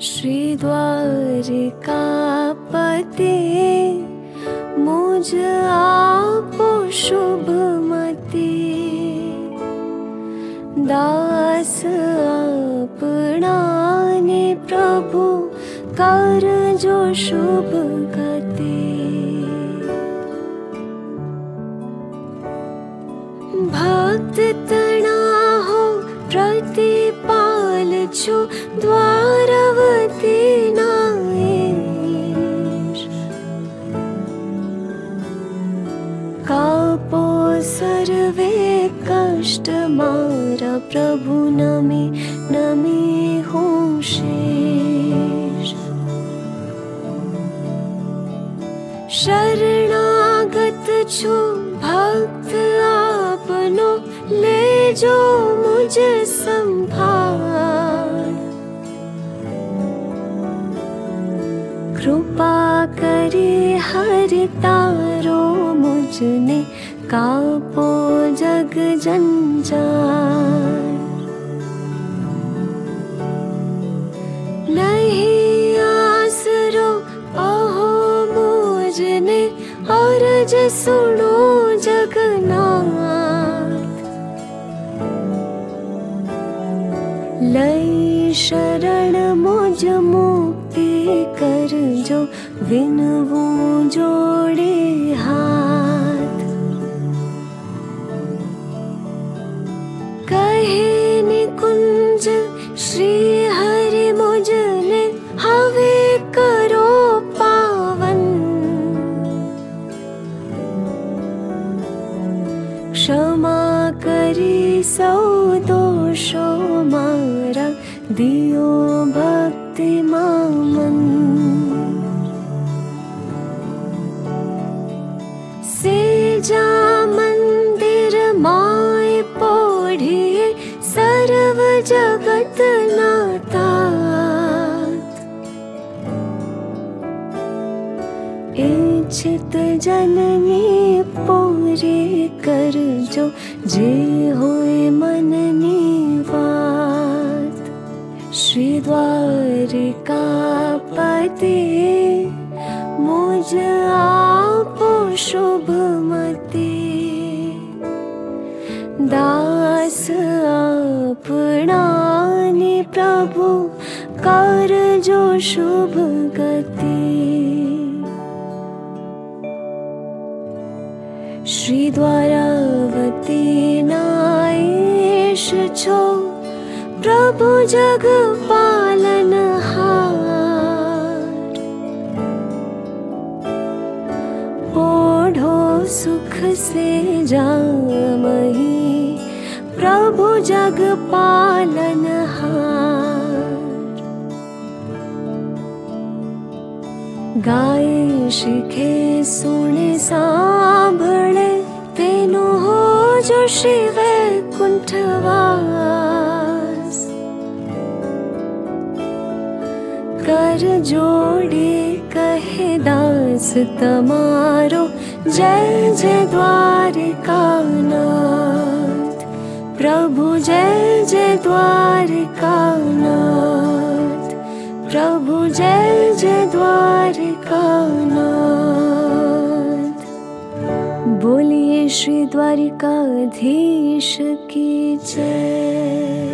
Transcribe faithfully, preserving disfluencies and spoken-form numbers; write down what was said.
श्री द्वारिकापते मुझ आपो शुभमति, दास अपनाने प्रभु कर जो शुभ गति। भक्त तना हो प्रतिपाल छु द्वारवती नायेश, कापो सर्वे कष्ट मारा प्रभु नमी नमी हूँ शेष। शरणागत छु भक्त आपनो, ले जो मुझ संभाल। कृपा करे हरि तारो मुझने, कापो जग जंजाल। नहीं आसरो अहो मुझने, अर्ज सुनो जगन्नाथ। लई शरण मुझ मुक्ति कर जो, विनवू जोड़े हाथ। कहे निकुंज श्री हरि मुझने, हवे करो पावन। क्षमा करी सौ दोषो मारा, दियो भक्ति मामन। सेजा मंदिर माय पोढ़िए, सर्व जगत नातात। इच्छित जननी पूरी कर जो, जे होए मननी बात। श्री द्वारिकापते मुझ आपो शुभमति, दास अपनाने प्रभु कर जो शुभ गति। श्री द्वारावती नायेश छो, प्रभु जग पालनहार। ओढ़ो सुख से जामही, प्रभु जग पालनहार। गाए शिखे सुने सांभळे, तेनो हो जो श्री वैकुंठवास। कर जोड़े कहे दास तमारो, जय जय द्वारिकानाथ। प्रभु जय जय द्वारिकानाथ, प्रभु जय जय द्वारिकानाथ। बोलिए श्री द्वारिकाधीश की जय।